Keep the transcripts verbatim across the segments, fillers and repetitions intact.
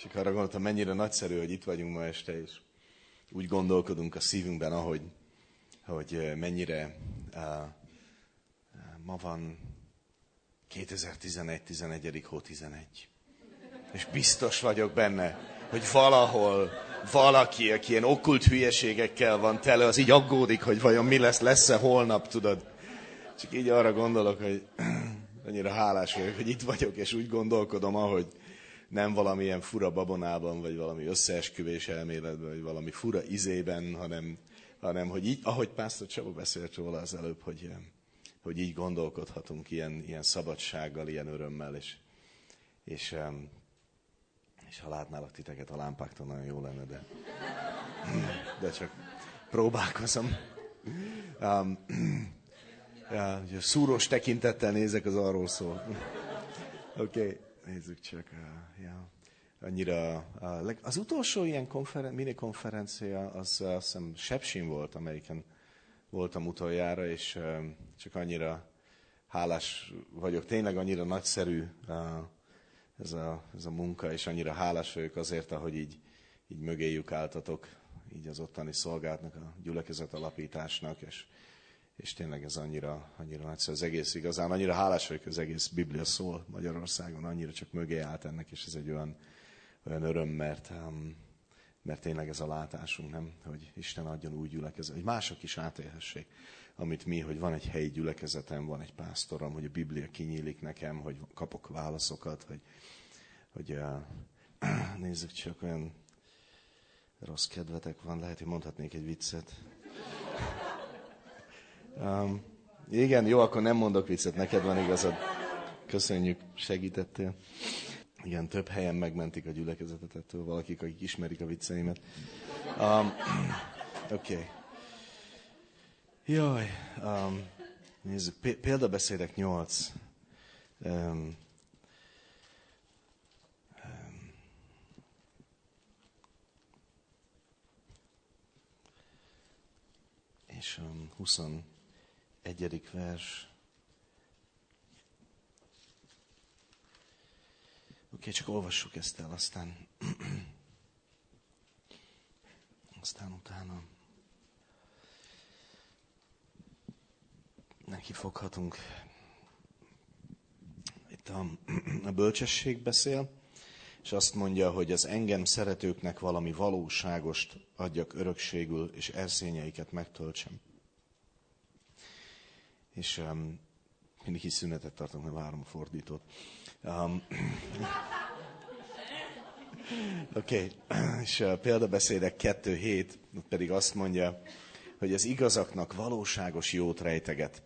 Csak arra gondoltam, mennyire nagyszerű, hogy itt vagyunk ma este, és úgy gondolkodunk a szívünkben, ahogy, hogy mennyire uh, ma van kétezer-tizenegy, tizenegyedik hó tizenegy. És biztos vagyok benne, hogy valahol valaki, aki ilyen okkult hülyeségekkel van tele, az így aggódik, hogy vajon mi lesz, lesz-e holnap, tudod. Csak így arra gondolok, hogy annyira hálás vagyok, hogy itt vagyok, és úgy gondolkodom, ahogy nem valamilyen fura babonában, vagy valami összeesküvés elméletben, vagy valami fura izében, hanem, hanem hogy így, ahogy Pásztor Csaba beszélt róla az előbb, hogy, hogy így gondolkodhatunk ilyen, ilyen szabadsággal, ilyen örömmel, és, és, és ha látnálak titeket a lámpáktól, nagyon jó lenne, de, de csak próbálkozom. Um, ja, szúrós tekintettel nézek, az arról szól. Oké. Okay. Nézzük csak, uh, ja. Annyira, uh, az utolsó ilyen konferen- mini konferencia, az uh, azt hiszem Sepsin volt, amelyiken voltam utoljára, és uh, csak annyira hálás vagyok, tényleg annyira nagyszerű uh, ez, a, ez a munka, és annyira hálás vagyok azért, ahogy így, így mögéjük álltatok, így az ottani szolgálatnak, a gyülekezet alapításnak, és És tényleg ez annyira, annyira nagyszerű az egész igazán. Annyira hálás vagyok, hogy az egész Biblia szól Magyarországon, annyira csak mögé állt ennek, és ez egy olyan, olyan öröm, mert, um, mert tényleg ez a látásunk, nem? Hogy Isten adjon új gyülekezet, hogy mások is átélhessék, amit mi, hogy van egy helyi gyülekezetem, van egy pásztorom, hogy a Biblia kinyílik nekem, hogy kapok válaszokat, hogy, hogy uh, nézzük csak, olyan rossz kedvetek van, lehet, hogy mondhatnék egy viccet. Um, igen, jó, akkor nem mondok viccet, neked van igazad. Köszönjük, segítettél. Igen, több helyen megmentik a gyülekezetet ettől valakik, akik ismerik a vicceimet. Um, Oké. Okay. Jaj, um, nézzük, példabeszédek nyolc. Um, um, és um, huszonegyedik vers. Oké, okay, csak olvassuk ezt el, aztán, aztán utána neki foghatunk. Itt a, a bölcsesség beszél, és azt mondja, hogy az engem szeretőknek valami valóságost adjak örökségül, és erszényeiket megtöltsem. És um, mindig is szünetet tartunk, mert várom a fordítót. Um, Oké, okay. És a példabeszédek kettő hét pedig azt mondja, hogy az igazaknak valóságos jót rejteget.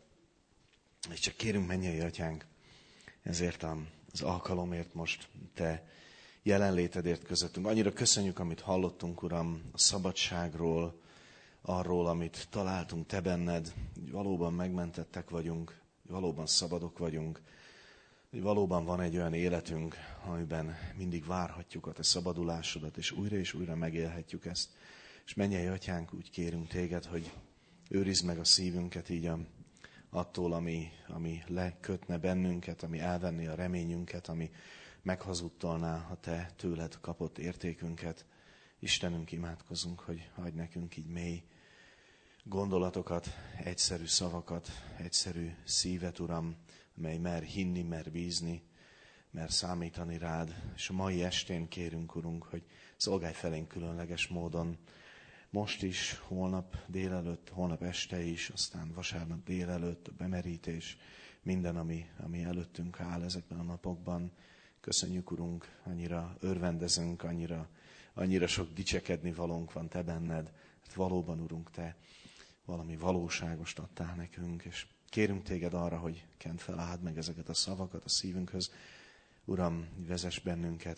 És csak kérünk, mennyei atyánk, ezért az alkalomért most te jelenlétedért közöttünk. Annyira köszönjük, amit hallottunk, Uram, a szabadságról, arról, amit találtunk te benned, hogy valóban megmentettek vagyunk, hogy valóban szabadok vagyunk, hogy valóban van egy olyan életünk, amiben mindig várhatjuk a te szabadulásodat, és újra és újra megélhetjük ezt. És mennyei atyánk, úgy kérünk téged, hogy őrizd meg a szívünket így a, attól, ami, ami lekötne bennünket, ami elvenné a reményünket, ami meghazudtolná a te tőled kapott értékünket. Istenünk, imádkozunk, hogy adj nekünk így mély gondolatokat, egyszerű szavakat, egyszerű szívet, Uram, mely mer hinni, mer bízni, mer számítani rád. És a mai estén kérünk, Urunk, hogy szolgálj felénk különleges módon, most is, holnap délelőtt, holnap este is, aztán vasárnap délelőtt, a bemerítés, minden, ami, ami előttünk áll ezekben a napokban. Köszönjük, Urunk, annyira örvendezünk, annyira, annyira sok dicsekedni valónk van te benned. Hát valóban, Urunk, te valami valóságost adtál nekünk, és kérünk téged arra, hogy kent fel, áld meg ezeket a szavakat a szívünkhöz. Uram, vezess bennünket,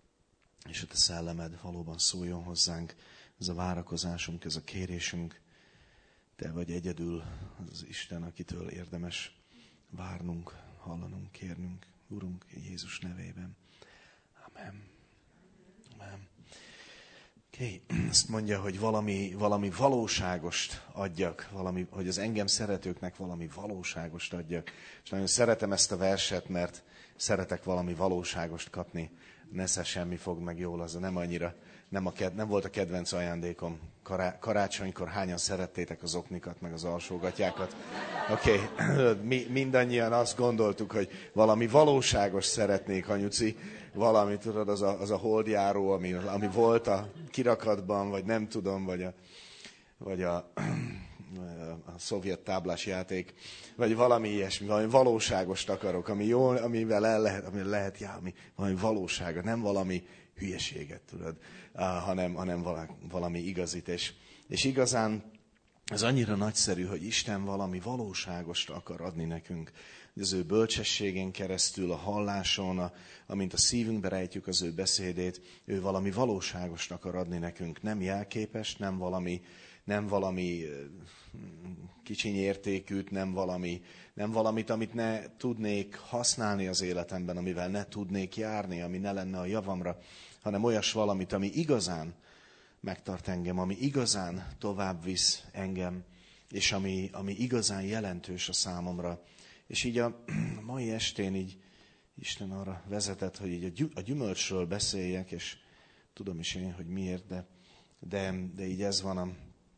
és a te szellemed valóban szóljon hozzánk. Ez a várakozásunk, ez a kérésünk. Te vagy egyedül az Isten, akitől érdemes várnunk, hallanunk, kérnünk. Urunk, Jézus nevében. Amen. Amen. Oké, okay. Azt mondja, hogy valami, valami valóságost adjak, valami, hogy az engem szeretőknek valami valóságost adjak. És nagyon szeretem ezt a verset, mert szeretek valami valóságost kapni nesze semmi fog meg jól, az nem annyira, nem, a, nem volt a kedvenc ajándékom. Kará, karácsonykor hányan szerettétek az oknikat, meg az alsógatyákat? Oké, okay. Mi mindannyian azt gondoltuk, hogy valami valóságos szeretnék, anyuci, valami, tudod, az a, az a holdjáró, ami, ami volt a kirakatban, vagy nem tudom, vagy a, vagy a, a szovjet táblás játék, vagy valami ilyesmi, valami valóságost akarok, ami jól, amivel el lehet, amivel lehet járni, valami valósága, nem valami hülyeséget, tudod, uh, hanem, hanem valami, valami igazit. És, és igazán ez annyira nagyszerű, hogy Isten valami valóságost akar adni nekünk. Az ő bölcsességén keresztül, a halláson, a, amint a szívünkbe rejtjük az ő beszédét, ő valami valóságost akar adni nekünk. Nem jelképes, nem valami, nem valami kicsiny értékűt, nem, valami, nem valamit, amit ne tudnék használni az életemben, amivel ne tudnék járni, ami ne lenne a javamra, hanem olyas valamit, ami igazán megtart engem, ami igazán tovább visz engem, és ami, ami igazán jelentős a számomra. És így a mai estén így Isten arra vezetett, hogy így a gyümölcsről beszéljek, és tudom is én, hogy miért, de, de, de így ez van, a,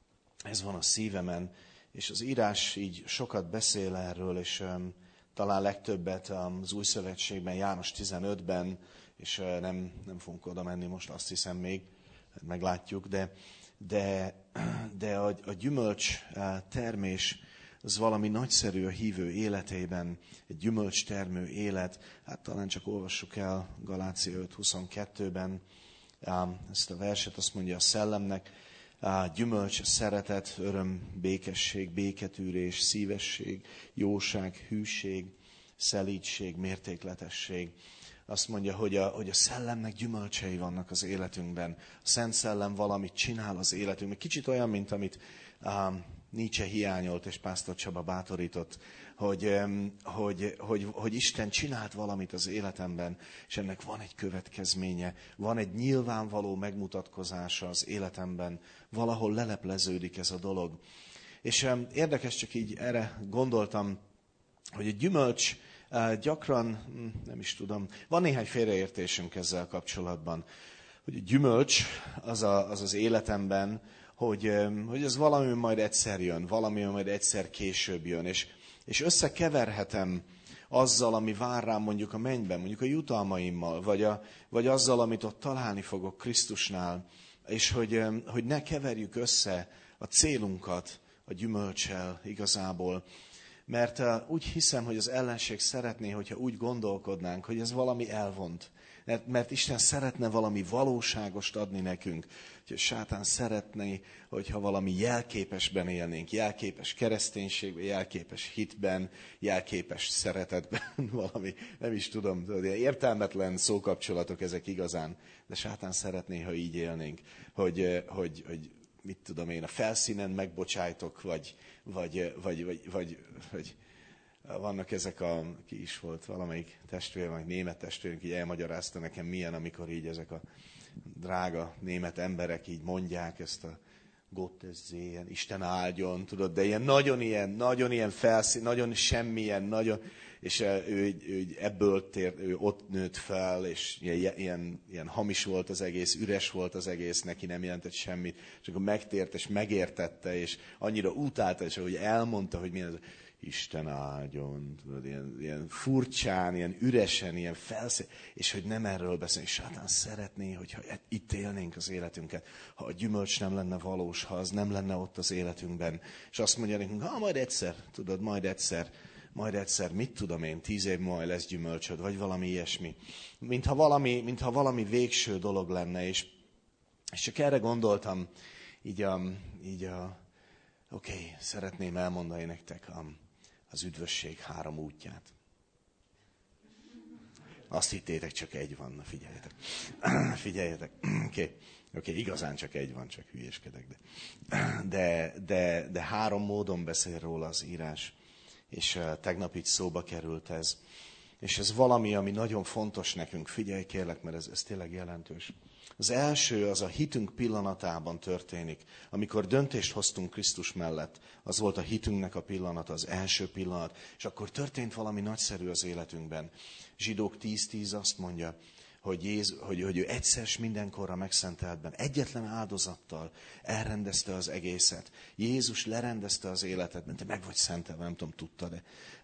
ez van a szívemen. És az írás így sokat beszél erről, és um, talán legtöbbet az Új Szövetségben, János tizenötben, és uh, nem, nem fogunk oda menni most, azt hiszem még, meglátjuk, de, de, de a, a gyümölcs termés az valami nagyszerű a hívő életében, egy gyümölcstermő élet. Hát talán csak olvassuk el Galácia öt huszonkettőben ezt a verset, azt mondja a szellemnek, gyümölcs, szeretet, öröm, békesség, béketűrés, szívesség, jóság, hűség, szelídség, mértékletesség. Azt mondja, hogy a, hogy a szellemnek gyümölcsei vannak az életünkben. A Szent Szellem valamit csinál az életünkben. Kicsit olyan, mint amit um, Nietzsche hiányolt, és Pásztor Csaba bátorított, hogy, um, hogy, hogy, hogy Isten csinált valamit az életemben, és ennek van egy következménye, van egy nyilvánvaló megmutatkozása az életemben, valahol lelepleződik ez a dolog. És um, érdekes, csak így erre gondoltam, hogy a gyümölcs gyakran, nem is tudom, van néhány félreértésünk ezzel kapcsolatban, hogy a gyümölcs az a, az, az életemben, hogy, hogy ez valami majd egyszer jön, valami majd egyszer később jön, és, és összekeverhetem azzal, ami vár rám mondjuk a mennyben, mondjuk a jutalmaimmal, vagy, a, vagy azzal, amit ott találni fogok Krisztusnál, és hogy, hogy ne keverjük össze a célunkat a gyümölccsel igazából. Mert uh, úgy hiszem, hogy az ellenség szeretné, hogyha úgy gondolkodnánk, hogy ez valami elvont. Mert, mert Isten szeretne valami valóságost adni nekünk. Hogy a sátán szeretné, hogyha valami jelképesben élnénk. Jelképes kereszténységben, jelképes hitben, jelképes szeretetben. Valami, nem is tudom, értelmetlen szókapcsolatok ezek igazán. De sátán szeretné, ha így élnénk. Hogy, hogy, hogy mit tudom én, a felszínen megbocsájtok, vagy, vagy, vagy, vagy, vagy, vagy vannak ezek a, ki is volt, valamelyik testvérem, vagy német testvérünk így elmagyarázta nekem milyen, amikor így ezek a drága német emberek így mondják ezt a Gottes sehen, Isten áldjon, tudod, de ilyen nagyon ilyen, nagyon ilyen felszín, nagyon semmilyen, nagyon, és ő, ő, ő ebből tért, ő ott nőtt fel, és ilyen, ilyen, ilyen hamis volt az egész, üres volt az egész, neki nem jelentett semmit, és akkor megtért, és megértette, és annyira utálta, és ahogy elmondta, hogy milyen az, Isten áldjon, tudod, ilyen, ilyen furcsán, ilyen üresen, ilyen felszín, és hogy nem erről beszél. És sátán szeretné, hogyha itt élnénk az életünket, ha a gyümölcs nem lenne valós, ha az nem lenne ott az életünkben. És azt mondja nekünk, ha majd egyszer, tudod, majd egyszer, majd egyszer, mit tudom én, tíz év múlva lesz gyümölcsöd, vagy valami ilyesmi. Mintha valami, mintha valami végső dolog lenne, és, és csak erre gondoltam, így a, így a oké, okay, szeretném elmondani nektek a, az üdvösség három útját. Azt hittétek, csak egy van, na figyeljetek. Figyeljetek. Oké, okay. okay, igazán csak egy van, csak hülyéskedek. De, de, de, de három módon beszél róla az írás. És uh, tegnap így szóba került ez. És ez valami, ami nagyon fontos nekünk. Figyelj kérlek, mert ez, ez tényleg jelentős. Az első az a hitünk pillanatában történik. Amikor döntést hoztunk Krisztus mellett, az volt a hitünknek a pillanata, az első pillanat, és akkor történt valami nagyszerű az életünkben. Zsidók tíz tíz azt mondja, hogy, Jézus, hogy, hogy ő egyszer s mindenkorra megszenteltben, egyetlen áldozattal elrendezte az egészet. Jézus lerendezte az életedben, te meg vagy szentelve, nem tudom, tudtad-e.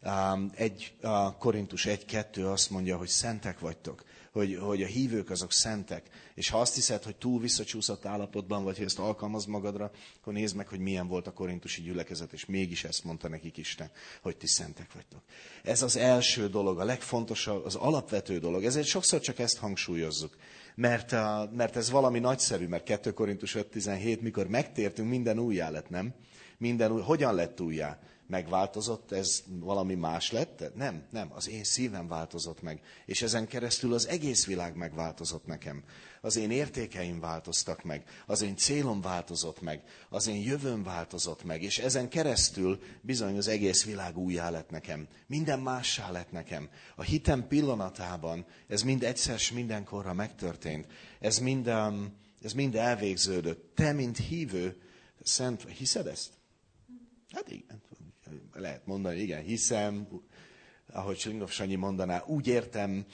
Egy, a Korintus egy kettő azt mondja, hogy szentek vagytok, hogy, hogy a hívők azok szentek. És ha azt hiszed, hogy túl visszacsúszott állapotban vagy, hogy ezt alkalmazd magadra, akkor nézd meg, hogy milyen volt a korintusi gyülekezet, és mégis ezt mondta nekik Isten, hogy ti szentek vagytok. Ez az első dolog, a legfontosabb, az alapvető dolog. Ezért sokszor csak ezt hangsúlyozzuk. Mert, mert ez valami nagyszerű, mert kettő Korintus öt tizenhét, mikor megtértünk, minden újjá lett, nem? Minden új, hogyan lett újjá? Megváltozott, ez valami más lett? Nem, nem, az én szívem változott meg. És ezen keresztül az egész világ megváltozott nekem. Az én értékeim változtak meg, az én célom változott meg, az én jövőm változott meg, és ezen keresztül bizony az egész világ újjá lett nekem. Minden mássá lett nekem. A hitem pillanatában ez mind egyszer s mindenkorra megtörtént. Ez mind, ez mind elvégződött. Te, mint hívő, szent, hiszed ezt? Hát igen, lehet mondani, igen, hiszem, ahogy Slingoff Sanyi mondaná, úgy értem,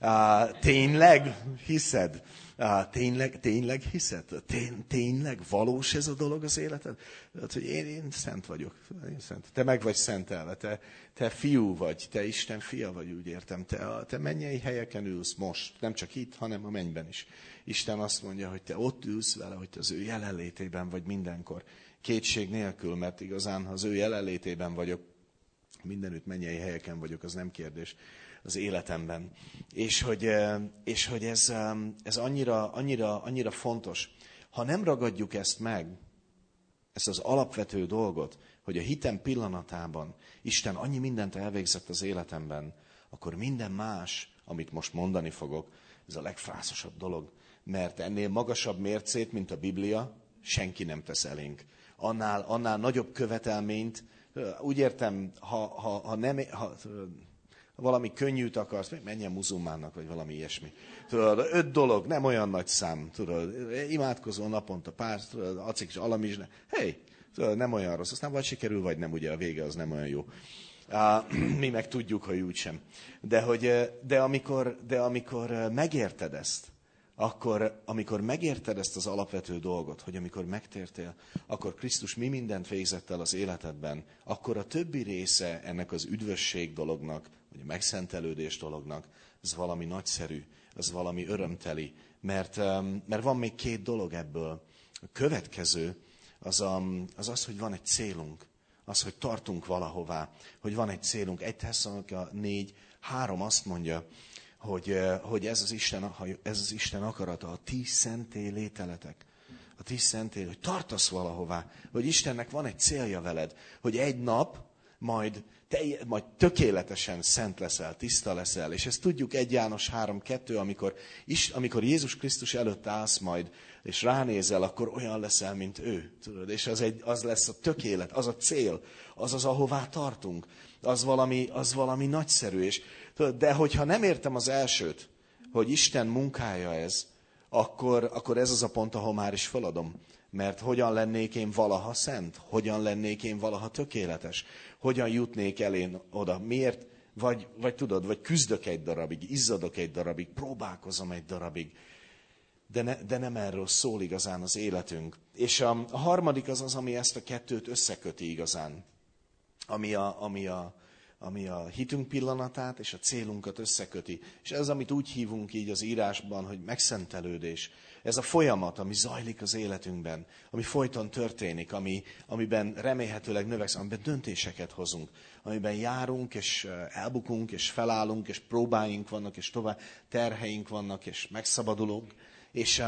uh, tényleg hiszed? Uh, tényleg, tényleg hiszed? Tény, tényleg valós ez a dolog az életed? Hát, hogy én, én szent vagyok. Én szent. Te meg vagy szentelve, te, te fiú vagy, te Isten fia vagy, úgy értem. Te, te mennyei helyeken ülsz most, nem csak itt, hanem a mennyben is. Isten azt mondja, hogy te ott ülsz vele, hogy te az ő jelenlétében vagy mindenkor. Kétség nélkül, mert igazán, ha az ő jelenlétében vagyok, mindenütt mennyei helyeken vagyok, az nem kérdés az életemben. És hogy, és hogy ez, ez annyira, annyira, annyira fontos. Ha nem ragadjuk ezt meg, ezt az alapvető dolgot, hogy a hitem pillanatában Isten annyi mindent elvégzett az életemben, akkor minden más, amit most mondani fogok, ez a legfrászosabb dolog. Mert ennél magasabb mércét, mint a Biblia, senki nem tesz elénk. Annál, annál nagyobb követelményt, úgy értem, ha, ha, ha, nem, ha valami könnyűt akarsz, menjen muzulmánnak, vagy valami ilyesmi. Tudod, öt dolog, nem olyan nagy szám, tudod, imádkozol naponta pár, tudod, acik és alamizsne, hey, tudod, nem olyan rossz, aztán vagy sikerül, vagy nem, ugye a vége az nem olyan jó. Mi meg tudjuk, hogy úgysem. De, hogy, de, amikor, de amikor megérted ezt, akkor, amikor megérted ezt az alapvető dolgot, hogy amikor megtértél, akkor Krisztus mi mindent végzett el az életedben, akkor a többi része ennek az üdvösség dolognak, vagy a megszentelődés dolognak, ez valami nagyszerű, ez valami örömteli, mert, mert van még két dolog ebből. A következő az, a, az az, hogy van egy célunk, az, hogy tartunk valahová, hogy van egy célunk. egy Tesszalonika négy három azt mondja, hogy, hogy ez, az Isten, ez az Isten akarata, a ti szenté lételetek, a ti szenté, hogy tartasz valahová, hogy Istennek van egy célja veled, hogy egy nap majd, te, majd tökéletesen szent leszel, tiszta leszel, és ezt tudjuk egy János három kettő, amikor, is, amikor Jézus Krisztus előtt állsz majd, és ránézel, akkor olyan leszel, mint ő. Tudod? És az, egy, az lesz a tökélet, az a cél, az az, ahová tartunk, az valami, az valami nagyszerű. És, tudod, de hogyha nem értem az elsőt, hogy Isten munkája ez, akkor, akkor ez az a pont, ahol már is feladom. Mert hogyan lennék én valaha szent? Hogyan lennék én valaha tökéletes? Hogyan jutnék el én oda? Miért? Vagy, vagy tudod, vagy küzdök egy darabig, izzadok egy darabig, próbálkozom egy darabig. De, ne, de nem erről szól igazán az életünk. És a, a harmadik az az, ami ezt a kettőt összeköti igazán. Ami a, ami a, ami a hitünk pillanatát és a célunkat összeköti. És ez, amit úgy hívunk így az írásban, hogy megszentelődés. Ez a folyamat, ami zajlik az életünkben, ami folyton történik, ami, amiben remélhetőleg növekszünk, amiben döntéseket hozunk, amiben járunk, és elbukunk, és felállunk, és próbáink vannak, és tovább terheink vannak, és megszabadulunk. És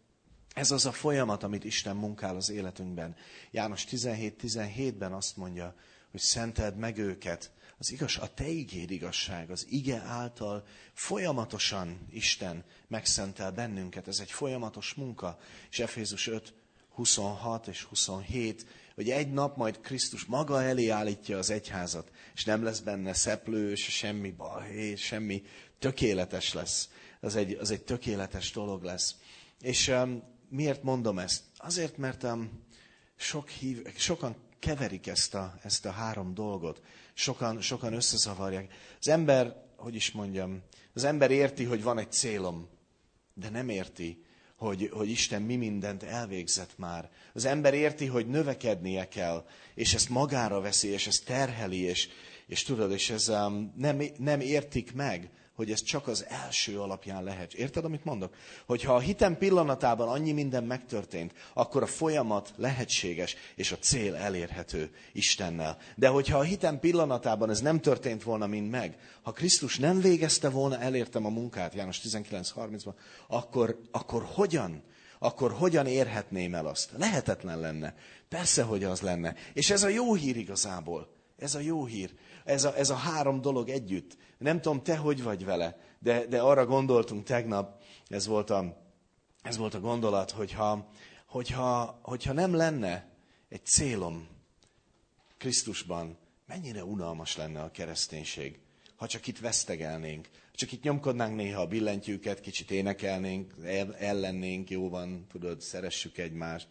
ez az a folyamat, amit Isten munkál az életünkben. János tizenhét tizenhétben azt mondja, hogy szenteld meg őket. Az igaz, a te igéd igazság, az ige által folyamatosan Isten megszentel bennünket. Ez egy folyamatos munka. És Efézus öt huszonhat és huszonhét, hogy egy nap majd Krisztus maga elé állítja az egyházat, és nem lesz benne szeplő, és semmi balhé, semmi tökéletes lesz. Az egy, az egy tökéletes dolog lesz. És um, miért mondom ezt? Azért, mert um, sok hív, sokan keverik ezt a, ezt a három dolgot. Sokan, sokan összezavarják. Az ember, hogy is mondjam, az ember érti, hogy van egy célom. de nem érti, hogy, hogy Isten mi mindent elvégzett már. Az ember érti, hogy növekednie kell, és ezt magára veszi, és ezt terheli, és, és tudod, és ez um, nem, nem értik meg, hogy ez csak az első alapján lehet. Érted, amit mondok? Hogyha a hitem pillanatában annyi minden megtörtént, akkor a folyamat lehetséges, és a cél elérhető Istennel. De hogyha a hitem pillanatában ez nem történt volna mind meg, ha Krisztus nem végezte volna, elértem a munkát, János tizenkilenc harmincban, akkor, akkor hogyan? Akkor hogyan érhetném el azt? Lehetetlen lenne. Persze, hogy az lenne. És ez a jó hír igazából. Ez a jó hír. Ez a, ez a három dolog együtt. Nem tudom, te hogy vagy vele, de, de arra gondoltunk tegnap, ez volt a, ez volt a gondolat, hogyha, hogyha, hogyha nem lenne egy célom Krisztusban, mennyire unalmas lenne a kereszténység, ha csak itt vesztegelnénk, csak itt nyomkodnánk néha a billentyűket, kicsit énekelnénk, el, ellennénk, jó van, tudod, szeressük egymást,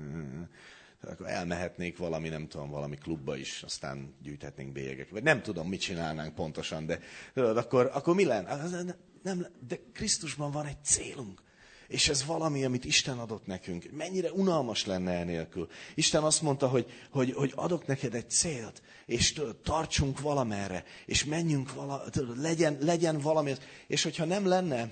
akkor elmehetnék valami, nem tudom, valami klubba is, aztán gyűjthetnénk bélyegeket. Vagy nem tudom, mit csinálnánk pontosan, de tudod, akkor, akkor mi lenne? Nem, de Krisztusban van egy célunk. És ez valami, amit Isten adott nekünk. Mennyire unalmas lenne enélkül. Isten azt mondta, hogy, hogy, hogy adok neked egy célt, és tudod, tartsunk valamerre, és menjünk vala, tudod, legyen, legyen valami. És hogyha nem lenne,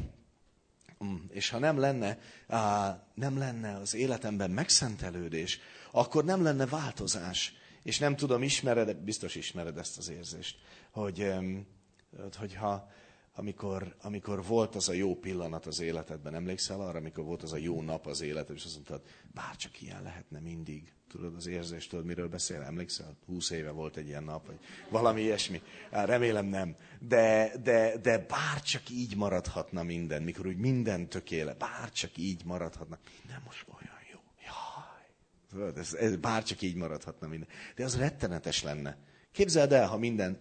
és ha nem lenne, nem lenne az életemben megszentelődés, akkor nem lenne változás. És nem tudom, ismered, biztos ismered ezt az érzést, hogy, hogyha amikor, amikor volt az a jó pillanat az életedben, emlékszel arra, amikor volt az a jó nap az életedben, és azt mondtad, bárcsak ilyen lehetne mindig. Tudod az érzést, tudod, miről beszél? Emlékszel? Húsz éve volt egy ilyen nap, vagy valami ilyesmi. Remélem nem. De, de, de bárcsak így maradhatna minden, mikor úgy minden tökéle, bárcsak így maradhatna. Minden most olyan jó. Jaj. Tudod, ez, ez bárcsak így maradhatna minden. De az rettenetes lenne. Képzeld el, ha minden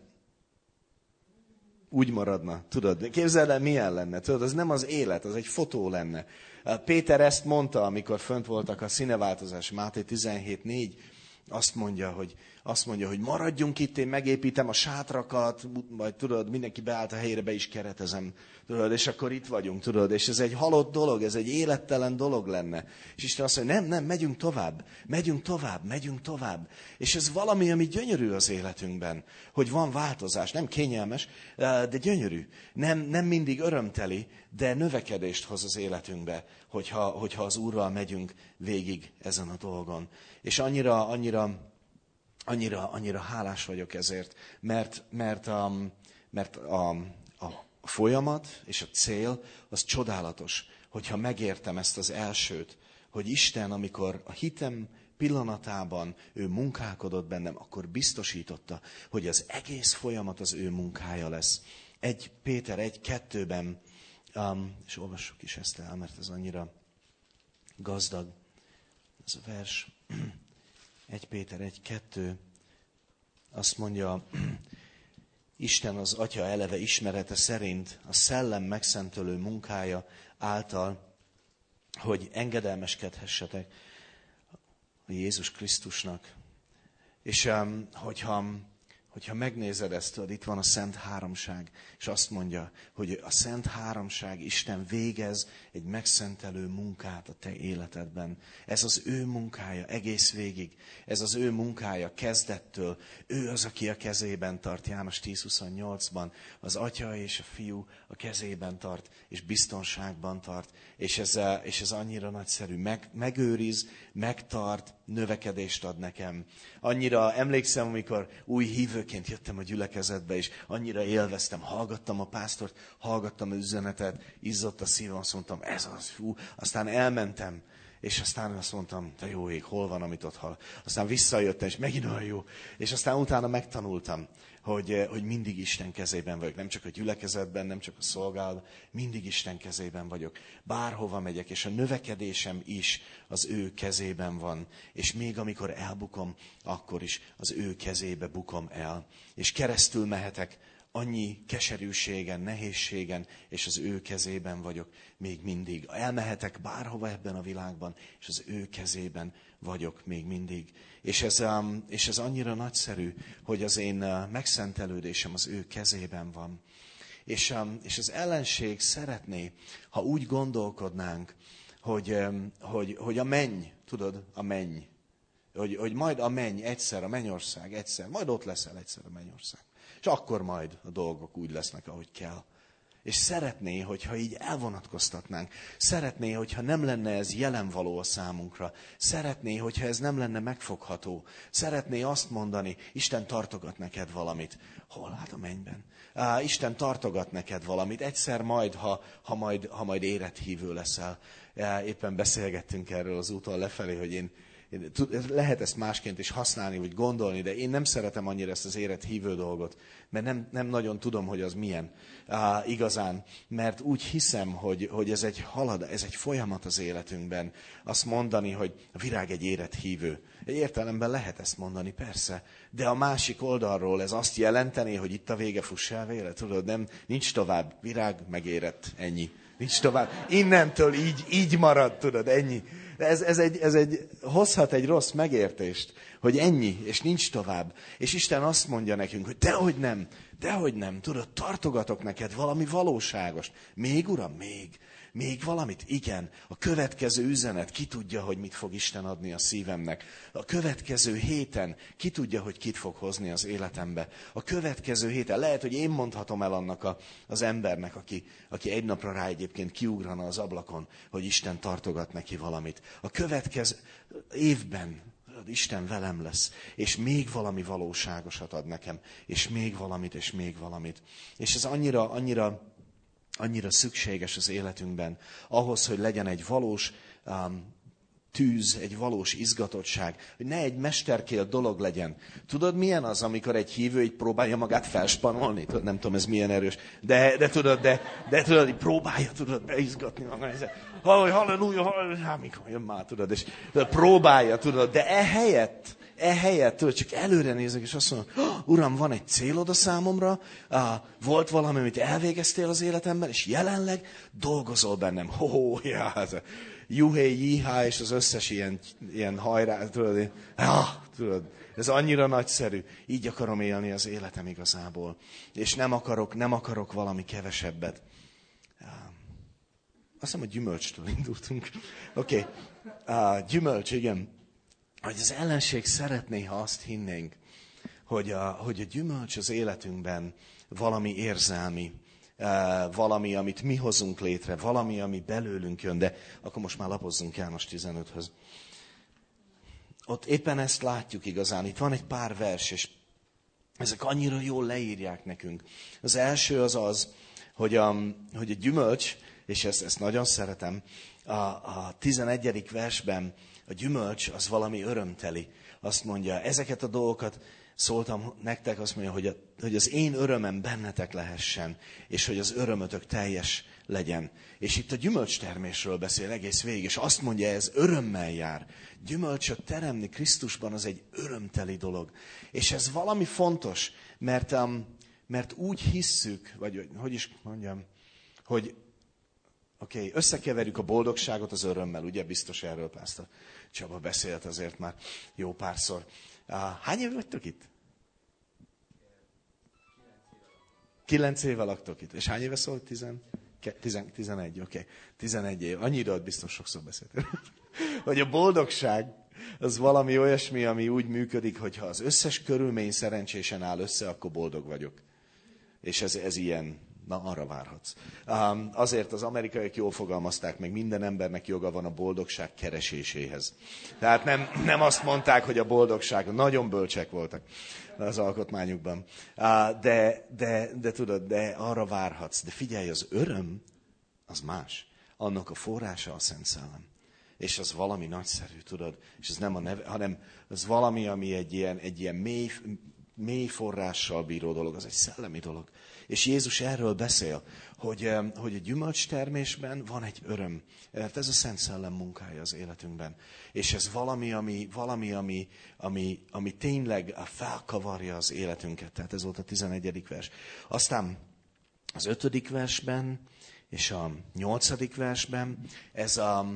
úgy maradna, tudod, képzeld el, milyen lenne, tudod, az nem az élet, az egy fotó lenne. Péter ezt mondta, amikor fönt voltak a színeváltozás, Máté tizenhét négy, azt mondja, hogy, azt mondja, hogy maradjunk itt, én megépítem a sátrakat, majd tudod, mindenki beállt a helyére, be is keretezem, tudod, és akkor itt vagyunk, tudod, és ez egy halott dolog, ez egy élettelen dolog lenne. És Isten azt mondja, nem, nem, megyünk tovább, megyünk tovább, megyünk tovább. És ez valami, ami gyönyörű az életünkben, hogy van változás, nem kényelmes, de gyönyörű. Nem, nem mindig örömteli, de növekedést hoz az életünkbe, hogyha, hogyha az Úrral megyünk végig ezen a dolgon. És annyira, annyira, annyira, annyira hálás vagyok ezért, mert, mert, a, mert a, a folyamat és a cél az csodálatos, hogyha megértem ezt az elsőt, hogy Isten, amikor a hitem pillanatában ő munkálkodott bennem, akkor biztosította, hogy az egész folyamat az ő munkája lesz. Egy Péter egy kettőben, um, és olvassuk is ezt el, mert ez annyira gazdag, ez a vers. egy Péter egy kettő azt mondja, Isten az Atya eleve ismerete szerint a szellem megszentölő munkája által, hogy engedelmeskedhessetek a Jézus Krisztusnak. És um, hogyha, hogyha megnézed ezt, tudod, itt van a Szent Háromság, és azt mondja, hogy a Szent Háromság, Isten végez egy megszentelő munkát a te életedben. Ez az ő munkája egész végig. Ez az ő munkája kezdettől. Ő az, aki a kezében tart, János tíz huszonnyolcban. Az Atya és a Fiú a kezében tart, és biztonságban tart. És ez, és ez annyira nagyszerű. Meg, megőriz, megtart, növekedést ad nekem. Annyira emlékszem, amikor új hívőként jöttem a gyülekezetbe, és annyira élveztem, hallgattam a pásztort, hallgattam az üzenetet, izzott a szívem, azt mondtam, ez az, fú. Aztán elmentem, és aztán azt mondtam, te jó ég, hol van, amit ott hall. Aztán visszajöttem, és megint olyan jó. És aztán utána megtanultam, hogy, hogy mindig Isten kezében vagyok. Nem csak a gyülekezetben, nem csak a szolgálatban, mindig Isten kezében vagyok. Bárhova megyek, és a növekedésem is az ő kezében van. És még amikor elbukom, akkor is az ő kezébe bukom el. És keresztül mehetek annyi keserűségen, nehézségen, és az ő kezében vagyok még mindig. Elmehetek bárhova ebben a világban, és az ő kezében vagyok még mindig. És ez, és ez annyira nagyszerű, hogy az én megszentelődésem az ő kezében van. És, és az ellenség szeretné, ha úgy gondolkodnánk, hogy, hogy, hogy a menny, tudod, a menny, hogy, hogy majd a menny egyszer, a mennyország egyszer, majd ott leszel egyszer a mennyország. És akkor majd a dolgok úgy lesznek, ahogy kell. És szeretné, hogyha így elvonatkoztatnánk. Szeretné, hogyha nem lenne ez jelenvaló a számunkra. Szeretné, hogyha ez nem lenne megfogható. Szeretné azt mondani, Isten tartogat neked valamit. Hol? Hát a mennyben. Á, Isten tartogat neked valamit. Egyszer majd, ha, ha majd, ha majd érethívő leszel. Éppen beszélgettünk erről az úton lefelé, hogy én lehet ezt másként is használni, vagy gondolni, de én nem szeretem annyira ezt az érethívő dolgot, mert nem, nem nagyon tudom, hogy az milyen uh, igazán, mert úgy hiszem, hogy, hogy ez egy halad, ez egy folyamat az életünkben. Azt mondani, hogy a virág egy érethívő. Egy értelemben lehet ezt mondani, persze, de a másik oldalról ez azt jelenteni, hogy itt a vége, fuss el véle, tudod, nem, nincs tovább, virág megérett, ennyi. Nincs tovább. Innentől így, így marad, tudod, ennyi. Ez, ez, egy, ez egy, hozhat egy rossz megértést, hogy ennyi, és nincs tovább. És Isten azt mondja nekünk, hogy dehogy nem, dehogy nem, tudod, tartogatok neked valami valóságost. Még, Uram, még, még valamit? Igen. A következő üzenet, ki tudja, hogy mit fog Isten adni a szívemnek. A következő héten, ki tudja, hogy kit fog hozni az életembe. A következő héten, lehet, hogy én mondhatom el annak a, az embernek, aki, aki egy napra rá egyébként kiugrana az ablakon, hogy Isten tartogat neki valamit. A következő évben Isten velem lesz, és még valami valóságosat ad nekem, és még valamit, és még valamit. És ez annyira, annyira, annyira szükséges az életünkben, ahhoz, hogy legyen egy valós um, tűz, egy valós izgatottság, hogy ne egy mesterkélt dolog legyen. Tudod, milyen az, amikor egy hívő így próbálja magát felspanolni? Tudod, nem tudom, ez milyen erős. De, de tudod, de, de tudod, így próbálja, tudod, beizgatni magát. Halleluja, halleluja, hát mikor jön már, tudod, és tudod, próbálja, tudod, de ehelyett, ehelyett, tudod, csak előre nézek, és azt mondom, oh, Uram, van egy célod a számomra, ah, volt valami, amit elvégeztél az életemben, és jelenleg dolgozol bennem. Ho, ja, ez juhé, jihá, és az összes ilyen, ilyen hajrá, tudod, ah, tudod, ez annyira nagyszerű. Így akarom élni az életem igazából. És nem akarok, nem akarok valami kevesebbet. Azt hiszem, a gyümölcstől indultunk. Oké, okay. uh, gyümölcs, igen. Hogy az ellenség szeretné, ha azt hinnénk, hogy a, hogy a gyümölcs az életünkben valami érzelmi, uh, valami, amit mi hozunk létre, valami, ami belőlünk jön, de akkor most már lapozzunk János tizenöthöz. Ott éppen ezt látjuk igazán. Itt van egy pár vers, és ezek annyira jól leírják nekünk. Az első az az, hogy a, hogy a gyümölcs, és ezt, ezt nagyon szeretem, a, a tizenegyedik versben a gyümölcs az valami örömteli. Azt mondja, ezeket a dolgokat szóltam nektek, azt mondja, hogy, a, hogy az én örömem bennetek lehessen, és hogy az örömötök teljes legyen. És itt a gyümölcstermésről beszél egész végig, és azt mondja, ez örömmel jár. Gyümölcsöt teremni Krisztusban az egy örömteli dolog. És ez valami fontos, mert, um, mert úgy hisszük, vagy hogy is mondjam, hogy oké, okay, összekeverjük a boldogságot az örömmel, ugye biztos erről Pásztor Csaba beszélt azért már jó párszor. Hány év vagytok itt? Kilenc éve laktok itt. És hány éve szólt? Tizen... Tizen... Tizenegy, oké. Okay. Tizenegy év. Annyi időt biztos sokszor beszéltem. Hogy a boldogság az valami olyasmi, ami úgy működik, hogy ha az összes körülmény szerencsésen áll össze, akkor boldog vagyok. És ez, ez ilyen. Na, arra várhatsz. Um, azért az amerikaiak jól fogalmazták meg, minden embernek joga van a boldogság kereséséhez. Tehát nem, nem azt mondták, hogy a boldogság, nagyon bölcsek voltak az alkotmányukban. Uh, de, de, de tudod, de arra várhatsz. De figyelj, az öröm, az más. Annak a forrása a Szent Szellem. És az valami nagyszerű, tudod. És ez nem a neve, hanem az valami, ami egy ilyen, egy ilyen mély, mély forrással bíró dolog, az egy szellemi dolog. És Jézus erről beszél, hogy, hogy a gyümölcstermésben van egy öröm. Mert ez a Szent Szellem munkája az életünkben. És ez valami, ami, valami, ami, ami, ami tényleg felkavarja az életünket. Tehát ez volt a tizenegyedik vers. Aztán az ötödik versben és a nyolcadik versben ez a,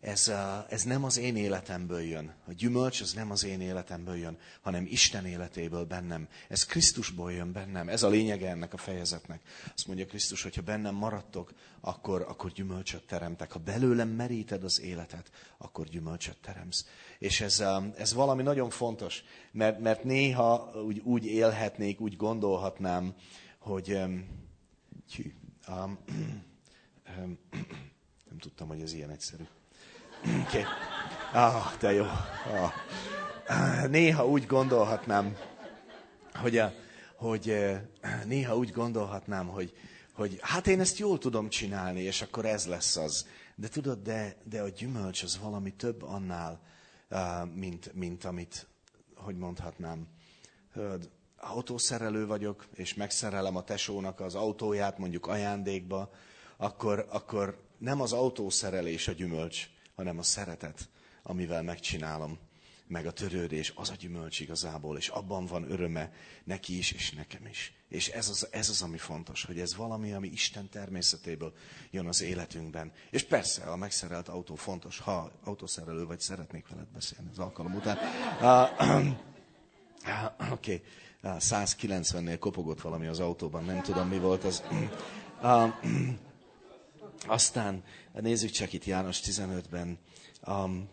ez, ez nem az én életemből jön. A gyümölcs az nem az én életemből jön, hanem Isten életéből bennem. Ez Krisztusból jön bennem. Ez a lényege ennek a fejezetnek. Azt mondja Krisztus, hogyha bennem maradtok, akkor, akkor gyümölcsöt teremtek. Ha belőlem meríted az életet, akkor gyümölcsöt teremsz. És ez, ez valami nagyon fontos, mert, mert néha úgy, úgy élhetnék, úgy gondolhatnám, hogy... Hű, um, um, nem tudtam, hogy ez ilyen egyszerű. Okay. Ah, de jó. Ah. Néha úgy gondolhatnám, hogy, a, hogy néha úgy gondolhatnám, hogy, hogy hát én ezt jól tudom csinálni, és akkor ez lesz az. De tudod, de, de a gyümölcs az valami több annál, mint, mint amit, hogy mondhatnám. Autószerelő vagyok, és megszerelem a tesónak az autóját, mondjuk ajándékba, akkor, akkor nem az autószerelés a gyümölcs, hanem a szeretet, amivel megcsinálom, meg a törődés, az a gyümölcs igazából, és abban van öröme neki is, és nekem is. És ez az, ez az, ami fontos, hogy ez valami, ami Isten természetéből jön az életünkben. És persze, a megszerelt autó fontos, ha autószerelő vagy, szeretnék veled beszélni az alkalom után. Uh, uh, Oké, okay. uh, száz kilencvennél kopogott valami az autóban, nem tudom, mi volt az. Uh, Aztán nézzük csak itt János tizenötben. Um,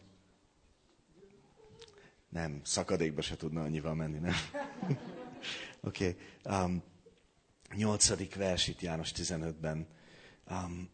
nem, szakadékba se tudna annyival menni, nem? Oké. Okay. Um, nyolcadik vers itt János tizenötben. Um,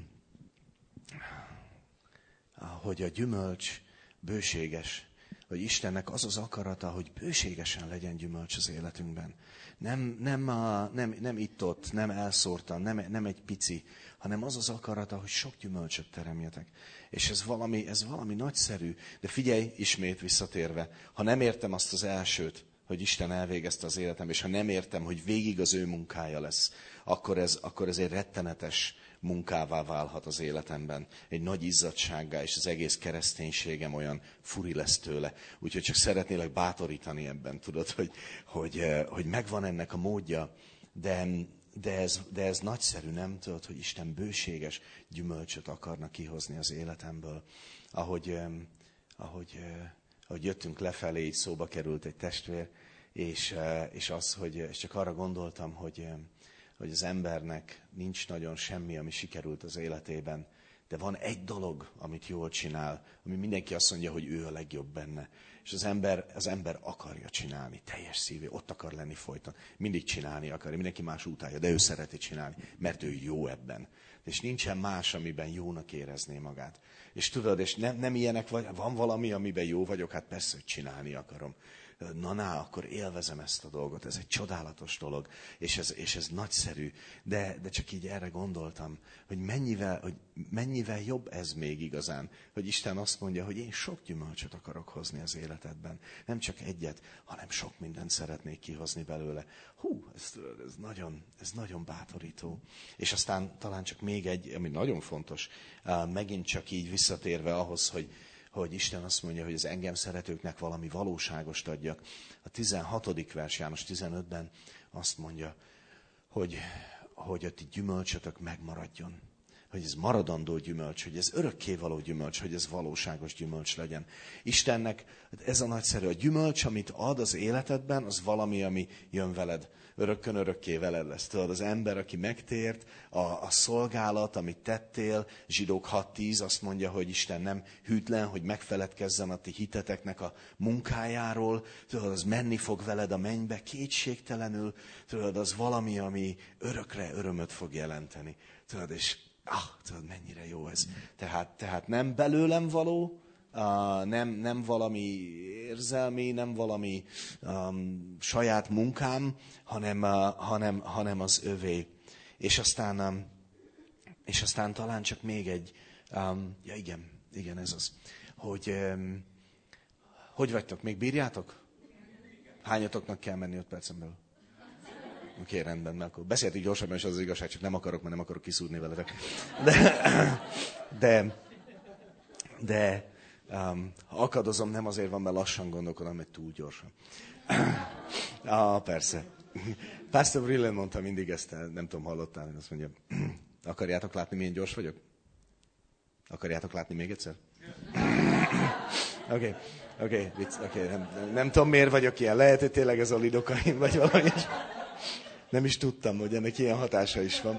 hogy a gyümölcs bőséges. Hogy Istennek az az akarata, hogy bőségesen legyen gyümölcs az életünkben. Nem, nem, a, nem, nem itt-ott, nem elszórtan, nem, nem egy pici, hanem az az akarata, hogy sok gyümölcsöt teremjetek. És ez valami, ez valami nagyszerű. De figyelj, ismét visszatérve, ha nem értem azt az elsőt, hogy Isten elvégezte az életem, és ha nem értem, hogy végig az ő munkája lesz, akkor ez, akkor ez egy rettenetes munkává válhat az életemben. Egy nagy izzadsággá, és az egész kereszténységem olyan furi lesz tőle. Úgyhogy csak szeretnélek bátorítani ebben, tudod, hogy, hogy, hogy megvan ennek a módja, de, de, ez, de ez nagyszerű, nem tudod, hogy Isten bőséges gyümölcsöt akarna kihozni az életemből. Ahogy, ahogy, ahogy jöttünk lefelé, így szóba került egy testvér, és, és az, hogy és csak arra gondoltam, hogy hogy az embernek nincs nagyon semmi, ami sikerült az életében, de van egy dolog, amit jól csinál, ami mindenki azt mondja, hogy ő a legjobb benne. És az ember, az ember akarja csinálni, teljes szívű, ott akar lenni folyton. Mindig csinálni akarja, mindenki más utálja, de ő szereti csinálni, mert ő jó ebben. És nincsen más, amiben jónak érezné magát. És tudod, és nem, nem ilyenek vagy, van valami, amiben jó vagyok, hát persze, hogy csinálni akarom. Na, na, akkor élvezem ezt a dolgot, ez egy csodálatos dolog, és ez, és ez nagyszerű, de, de csak így erre gondoltam, hogy mennyivel, hogy mennyivel jobb ez még igazán, hogy Isten azt mondja, hogy én sok gyümölcsöt akarok hozni az életedben, nem csak egyet, hanem sok mindent szeretnék kihozni belőle. Hú, ez, ez, nagyon, ez nagyon bátorító. És aztán talán csak még egy, ami nagyon fontos, megint csak így visszatérve ahhoz, hogy hogy Isten azt mondja, hogy az engem szeretőknek valami valóságost adjak. A tizenhatodik vers János tizenötben azt mondja, hogy, hogy a ti gyümölcsötök megmaradjon. Hogy ez maradandó gyümölcs, hogy ez örökkévaló gyümölcs, hogy ez valóságos gyümölcs legyen. Istennek ez a nagyszerű. A gyümölcs, amit ad az életedben, az valami, ami jön veled. Örökkön örökké veled lesz. Tudod, az ember, aki megtért, a, a szolgálat, amit tettél, Zsidók hat tíz azt mondja, hogy Isten nem hűtlen, hogy megfeledkezzen a ti hiteteknek a munkájáról. Tudod, az menni fog veled a mennybe kétségtelenül. Tudod, az valami, ami örökre örömöt fog jelenteni. Tudod, és ah, tudod, mennyire jó ez. Tehát, tehát nem belőlem való, Uh, nem, nem valami érzelmi, nem valami um, saját munkám, hanem, uh, hanem, hanem az övé. És aztán, um, és aztán talán csak még egy, um, ja igen, igen ez az, hogy um, hogy vagytok, még bírjátok? Hányatoknak kell menni öt percen belül? Oké, okay, rendben, mert akkor beszéltük gyorsabban, és az az igazság, csak nem akarok, mert nem akarok kiszúrni veletek. De, de, de Um, ha akadozom, nem azért van, mert lassan gondolkodom, mert túl gyorsan. ah, persze. Pastor Brillen mondta mindig ezt, nem tudom, hallottál, azt mondja, akarjátok látni, milyen gyors vagyok? Akarjátok látni még egyszer? Oké, oké, oké, nem, nem tudom miért vagyok ilyen. Lehet, hogy tényleg ez a lidokain, vagy valami. Nem is tudtam, hogy ennek ilyen hatása is van.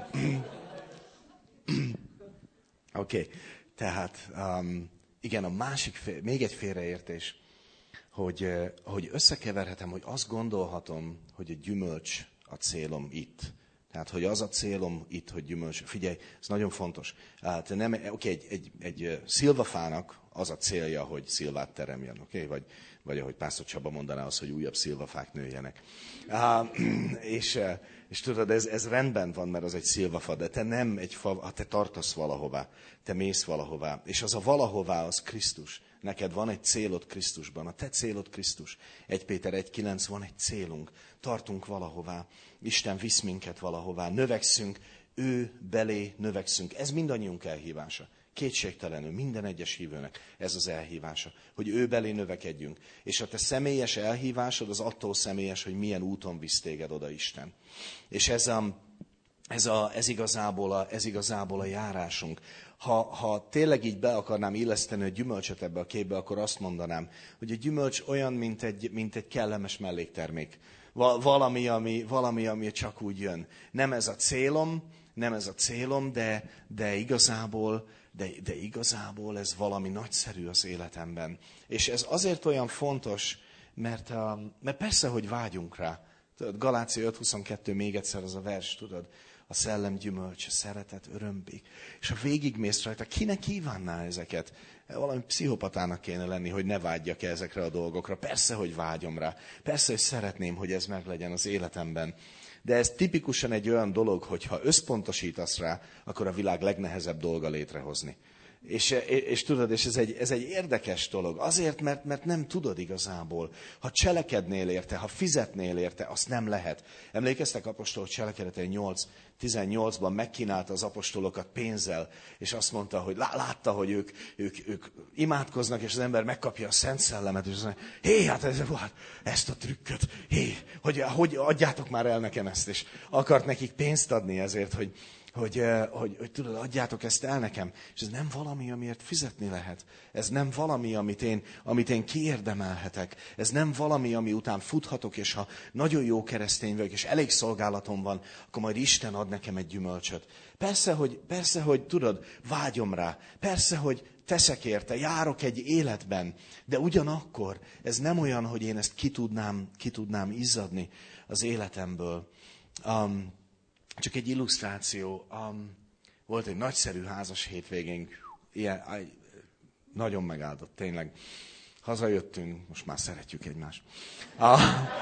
Oké, okay. Tehát um, igen, a másik, fél, még egy félreértés, hogy, hogy összekeverhetem, hogy azt gondolhatom, hogy a gyümölcs a célom itt. Tehát, hogy az a célom itt, hogy gyümölcs. Figyelj, ez nagyon fontos. Hát nem, oké, okay, egy, egy, egy szilvafának az a célja, hogy szilvát teremjen, oké? Okay? Vagy, vagy ahogy Pásztor Csaba mondaná, az, hogy újabb szilvafák nőjenek. Uh, és, és tudod, ez, ez rendben van, mert az egy szilvafa, de te nem egy fa, ha te tartasz valahová, te mész valahová. És az a valahová, az Krisztus. Neked van egy célod Krisztusban, a te célod Krisztus. egy Péter egy kilenc, van egy célunk, tartunk valahová, Isten visz minket valahová, növekszünk, ő belé növekszünk. Ez mindannyiunk elhívása. Kétségtelenül minden egyes hívőnek ez az elhívása, hogy ő belé növekedjünk. És a te személyes elhívásod az attól személyes, hogy milyen úton visz téged oda Isten. És ez, a, ez, a, ez, igazából, a, ez igazából a járásunk. Ha, ha tényleg így be akarnám illeszteni a gyümölcsöt ebbe a képbe, akkor azt mondanám, hogy a gyümölcs olyan, mint egy, mint egy kellemes melléktermék. Valami ami, valami, ami csak úgy jön. Nem ez a célom, nem ez a célom, de, de igazából... De, de igazából ez valami nagyszerű az életemben. És ez azért olyan fontos, mert, mert persze, hogy vágyunk rá. Tudod, Galácia öt huszonkettő, még egyszer az a vers, tudod, a szellem gyümölcse, szeretet, örömbék. És ha végigmész rajta, kinek kívánná ezeket? Valami pszichopatának kéne lenni, hogy ne vágyjak ezekre a dolgokra. Persze, hogy vágyom rá. Persze, hogy szeretném, hogy ez meglegyen az életemben. De ez tipikusan egy olyan dolog, hogy ha összpontosítasz rá, akkor a világ legnehezebb dolga létrehozni. És, és, és tudod, és ez egy, ez egy érdekes dolog. Azért, mert, mert nem tudod igazából. Ha cselekednél érte, ha fizetnél érte, azt nem lehet. Emlékeztek apostolok cselekedetei nyolc tizennyolcban megkínálta az apostolokat pénzzel, és azt mondta, hogy látta, hogy ők, ők, ők imádkoznak, és az ember megkapja a Szent Szellemet, és azt mondja, hé, hát ez, hát ezt a trükköt, hé, hogy, hogy adjátok már el nekem ezt, és akart nekik pénzt adni ezért, hogy, hogy, hogy, hogy tudod, adjátok ezt el nekem. És ez nem valami, amiért fizetni lehet. Ez nem valami, amit én, amit én kiérdemelhetek. Ez nem valami, ami után futhatok, és ha nagyon jó keresztény vagyok, és elég szolgálatom van, akkor majd Isten ad nekem egy gyümölcsöt. Persze, hogy, persze, hogy tudod, vágyom rá. Persze, hogy teszek érte, járok egy életben. De ugyanakkor ez nem olyan, hogy én ezt ki tudnám, ki tudnám izzadni az életemből. Um, Csak egy illusztráció. Um, volt egy nagyszerű házas hétvégénk. Ilyen, aj, nagyon megáldott, tényleg. Hazajöttünk, most már szeretjük egymást. Ah,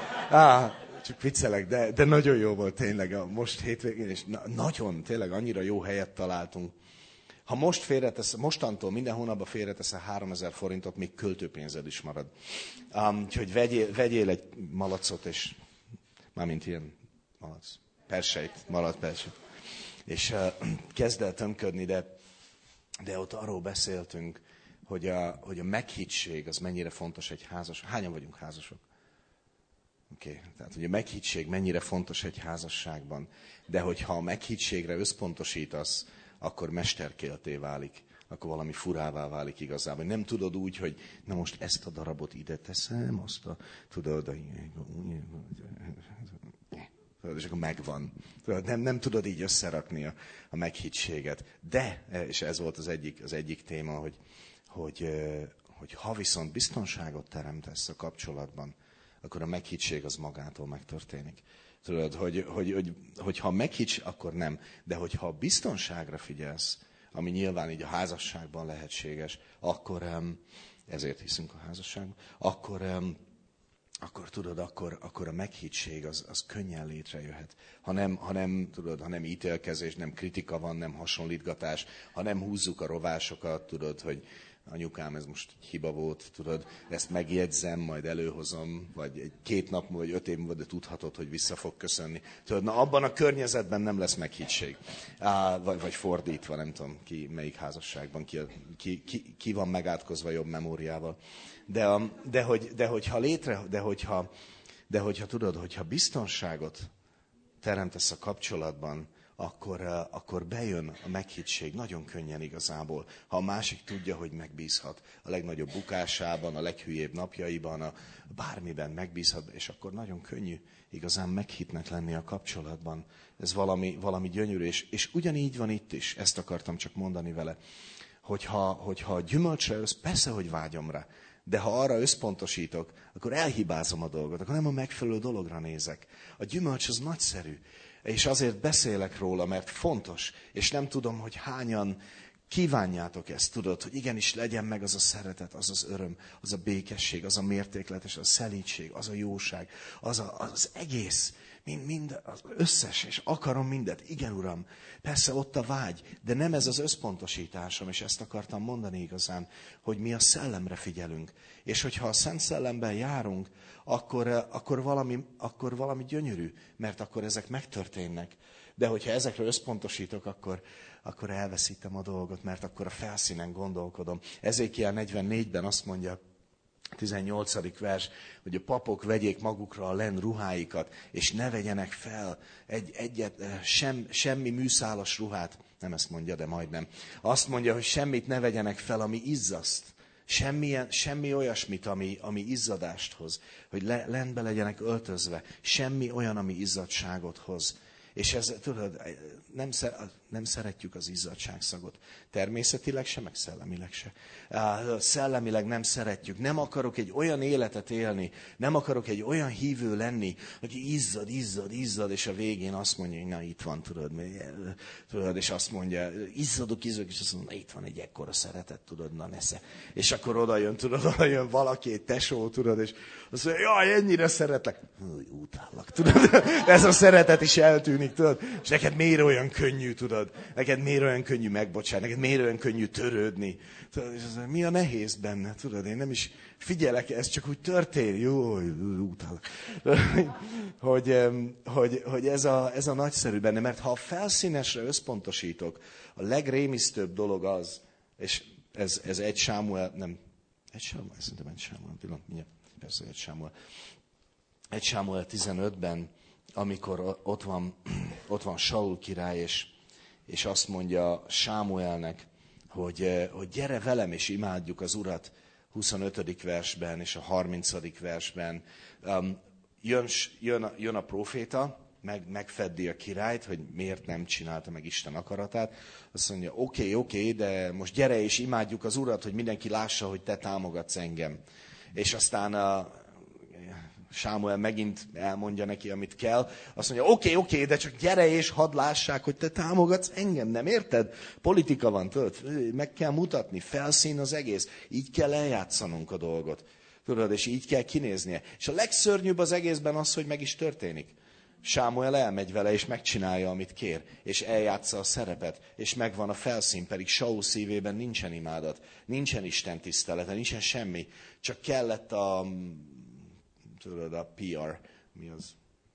ah, csak viccelek, de, de nagyon jó volt tényleg a most hétvégén, és na, nagyon, tényleg annyira jó helyet találtunk. Ha most félretesz, mostantól minden hónapban félreteszel háromezer forintot, még költőpénzed is marad. Um, úgyhogy vegyél, vegyél egy malacot, és mármint ilyen malac. Perseit, maradt perseit. És uh, kezd el tömködni, de, de ott arról beszéltünk, hogy a, hogy a meghittség az mennyire fontos egy házas. Hányan vagyunk házasok? Oké, okay. Tehát hogy a meghittség mennyire fontos egy házasságban. De hogyha a meghittségre összpontosítasz, akkor mesterkélté válik. Akkor valami furává válik igazából. Nem tudod úgy, hogy na most ezt a darabot ide teszem, azt a, tudod, és akkor megvan. Nem, nem tudod így összerakni a, a meghittséget. De, és ez volt az egyik, az egyik téma, hogy, hogy, hogy ha viszont biztonságot teremtesz a kapcsolatban, akkor a meghittség az magától megtörténik. Tudod, hogy, hogy, hogy, hogy ha meghitts, akkor nem. De hogyha biztonságra figyelsz, ami nyilván így a házasságban lehetséges, akkor, ezért hiszünk a házasságban, akkor... akkor tudod, akkor, akkor a meghittség az, az könnyen létrejöhet. Ha nem, ha nem, tudod, ha nem ítélkezés, nem kritika van, nem hasonlítgatás, ha nem húzzuk a rovásokat, tudod, hogy anyukám, ez most hiba volt, tudod, ezt megjegyzem, majd előhozom, vagy egy két nap, vagy öt év múlva, de tudhatod, hogy vissza fog köszönni. Tudod, na abban a környezetben nem lesz meghittség. Á, vagy, vagy fordítva, nem tudom, ki, melyik házasságban, ki, ki, ki, ki van megátkozva jobb memóriával. De, de, hogy, de hogyha létre, de hogyha, de hogyha tudod, hogyha biztonságot teremtesz a kapcsolatban, akkor, akkor bejön a meghittség nagyon könnyen igazából. Ha a másik tudja, hogy megbízhat a legnagyobb bukásában, a leghülyébb napjaiban, a bármiben megbízhat, és akkor nagyon könnyű igazán meghitnek lenni a kapcsolatban. Ez valami, valami gyönyörű, és, és ugyanígy van itt is, ezt akartam csak mondani vele, hogyha, hogyha a gyümölcsre össz, persze, hogy vágyom rá, de ha arra összpontosítok, akkor elhibázom a dolgot, akkor nem a megfelelő dologra nézek. A gyümölcs az nagyszerű, és azért beszélek róla, mert fontos, és nem tudom, hogy hányan kívánjátok ezt, tudod, hogy igenis legyen meg az a szeretet, az az öröm, az a békesség, az a mértékletes, az a szelídség, az a jóság, az a, az egész, mind, mind az összes, és akarom mindet. Igen, Uram, persze ott a vágy, de nem ez az összpontosításom, és ezt akartam mondani igazán, hogy mi a szellemre figyelünk. És hogyha a Szent Szellemben járunk, akkor, akkor, valami, akkor valami gyönyörű, mert akkor ezek megtörténnek. De hogyha ezekre összpontosítok, akkor, akkor elveszítem a dolgot, mert akkor a felszínen gondolkodom. Ezékiel negyvennégyben azt mondja, tizennyolcadik vers, hogy a papok vegyék magukra a len ruháikat, és ne vegyenek fel egy, egyet, sem, semmi műszálas ruhát. Nem ezt mondja, de majdnem. Azt mondja, hogy semmit ne vegyenek fel, ami izzaszt. Semmilyen, semmi olyasmit, ami, ami izzadást hoz. Hogy le, lentbe legyenek öltözve. Semmi olyan, ami izzadságot hoz. És ez, tudod, nem, nem szeretjük az izzadságszagot. Természetileg se, meg szellemileg se. Szellemileg nem szeretjük. Nem akarok egy olyan életet élni, nem akarok egy olyan hívő lenni, aki izzad, izzad, izzad, és a végén azt mondja, hogy na itt van, tudod, tudod és azt mondja, izzadok, izzadok, és azt mondja, na itt van egy ekkora szeretet, tudod, na nesze. És akkor oda jön, tudod, oda jön valaki, egy tesó, tudod, és azt mondja, jaj, ennyire szeretlek. Hú, utállak, tudod, ez a szeretet is eltűnik, tudod, és neked miért olyan könnyű, tudod, neked miért olyan könnyű megbocsátani, neked miért olyan könnyű törődni, tudod, és az, mi a nehéz benne, tudod, én nem is figyelek, ez csak úgy történik, jó, utálok, hogy, hogy, hogy ez, a, ez a nagyszerű benne, mert ha a felszínesre összpontosítok, a legrémisztőbb dolog az, és ez, ez egy Sámuel, nem, egy Sámuel, szerintem egy Sámuel, pillanat, mindjárt, persze egy Sámuel, egy Sámuel tizenötben, amikor ott van, ott van Saul király, és, és azt mondja Sámuelnek, hogy, hogy gyere velem, és imádjuk az Urat, huszonötödik versben és a harmincadik versben. Um, jön, jön, a, jön a próféta, meg, megfeddi a királyt, hogy miért nem csinálta meg Isten akaratát. Azt mondja, oké, okay, oké, okay, de most gyere és imádjuk az Urat, hogy mindenki lássa, hogy te támogatsz engem. És aztán a Sámuel megint elmondja neki, amit kell. Azt mondja, oké, okay, oké, okay, de csak gyere és hadd lássák, hogy te támogatsz engem, nem érted? Politika van, tudod, meg kell mutatni, felszín az egész. Így kell eljátszanunk a dolgot. Tudod, és így kell kinéznie. És a legszörnyűbb az egészben az, hogy meg is történik. Sámuel elmegy vele, és megcsinálja, amit kér, és eljátsza a szerepet, és megvan a felszín, pedig Saul szívében nincsen imádat, nincsen Isten tisztelete, nincsen semmi, csak kellett a... tudod, a pé er, mi az?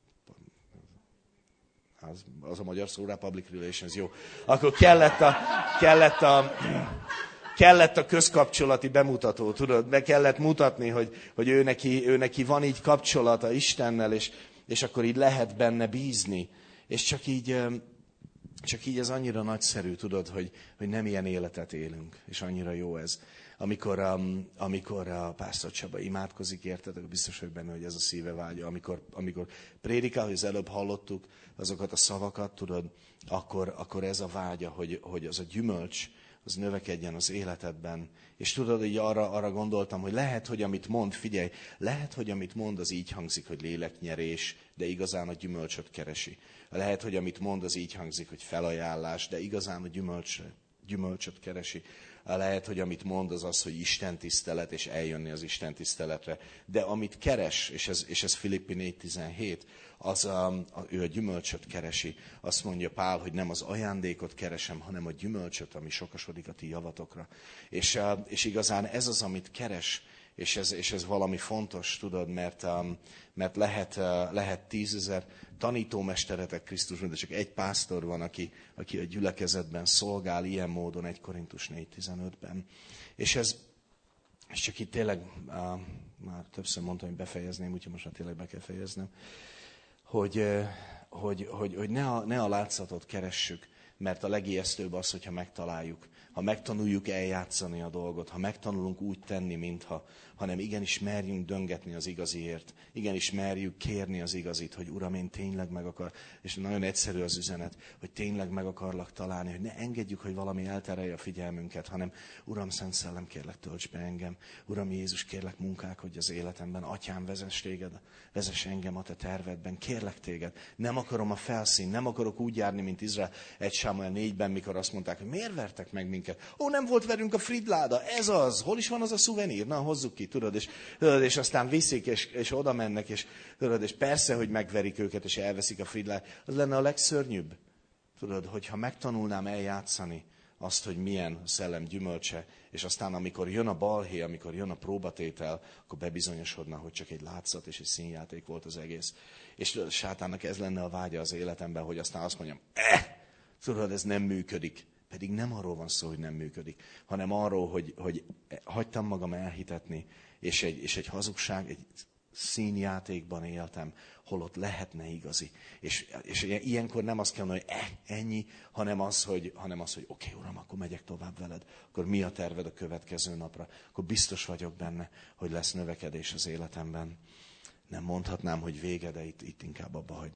Az, az a magyar szó rá, Public Relations, jó. Akkor kellett a, kellett a, kellett a közkapcsolati bemutató, tudod, be kellett mutatni, hogy, hogy ő, neki, ő neki van így kapcsolata Istennel, és, és akkor így lehet benne bízni. És csak így, csak így ez annyira nagyszerű, tudod, hogy, hogy nem ilyen életet élünk, és annyira jó ez. Amikor, um, amikor a Pásztor Csaba imádkozik, érted, biztos vagyok benne, hogy ez a szíve vágya. Amikor, amikor prédikál, hogy az előbb hallottuk azokat a szavakat, tudod, akkor, akkor ez a vágya, hogy, hogy az a gyümölcs, az növekedjen az életedben. És tudod, hogy arra, arra gondoltam, hogy lehet, hogy amit mond, figyelj, lehet, hogy amit mond, az így hangzik, hogy léleknyerés, de igazán a gyümölcsöt keresi. Lehet, hogy amit mond, az így hangzik, hogy felajánlás, de igazán a gyümölcs, gyümölcsöt keresi. Lehet, hogy amit mond, az az, hogy Isten tisztelet, és eljönni az Isten tiszteletre. De amit keres, és ez, és ez Filippi négy tizenhét, az a, a, ő a gyümölcsöt keresi. Azt mondja Pál, hogy nem az ajándékot keresem, hanem a gyümölcsöt, ami sokasodik a ti javatokra. És, és igazán ez az, amit keres, és ez, és ez valami fontos, tudod, mert, mert lehet, lehet tízezer tanítómesteretek Krisztusban, de csak egy pásztor van, aki, aki a gyülekezetben szolgál ilyen módon, egy Korintus négy tizenötben. És ez, és csak itt tényleg, már többször mondtam, hogy befejezném, úgyhogy most már tényleg be kell fejeznem, hogy hogy, hogy, hogy ne, a, ne a látszatot keressük, mert a legijesztőbb az, hogyha megtaláljuk. Ha megtanuljuk eljátszani a dolgot, ha megtanulunk úgy tenni, mintha, hanem igenis merjünk döngetni az igaziért. Igenis merjük kérni az igazit, hogy Uram, én tényleg meg akar, és nagyon egyszerű az üzenet, hogy tényleg meg akarlak találni, hogy ne engedjük, hogy valami elterelje a figyelmünket, hanem Uram, Szent Szellem, kérlek, tölts be engem. Uram Jézus, kérlek, munkálkodj az életemben. Atyám, vezess téged, vezess engem a te tervedben. Kérlek téged. Nem akarom a felszín, nem akarok úgy járni, mint Izrael egy Sámuel négyben, mikor azt mondták, hogy miért vertek meg minket? Ó, nem volt velünk a Fridláda, ez az, hol is van az a szuvenír? Na, hozzuk ki, tudod, és, tudod, és aztán viszik, és, és oda mennek, és, tudod, és persze, hogy megverik őket, és elveszik a Fridlát. Az lenne a legszörnyűbb, tudod, hogyha megtanulnám eljátszani azt, hogy milyen a szellem gyümölcse, és aztán amikor jön a balhé, amikor jön a próbatétel, akkor bebizonyosodna, hogy csak egy látszat és egy színjáték volt az egész. És tudod, sátánnak ez lenne a vágya az életemben, hogy aztán azt mondjam, eh, tudod, ez nem működik. Pedig nem arról van szó, hogy nem működik, hanem arról, hogy, hogy hagytam magam elhitetni, és egy, és egy hazugság, egy színjátékban éltem, holott lehetne igazi. És, és ilyenkor nem azt kell mondani, hogy eh, ennyi, hanem az, hogy, hanem az, hogy oké, okay, Uram, akkor megyek tovább veled. Akkor mi a terved a következő napra? Akkor biztos vagyok benne, hogy lesz növekedés az életemben. Nem mondhatnám, hogy vége, de itt, itt inkább abba hagy.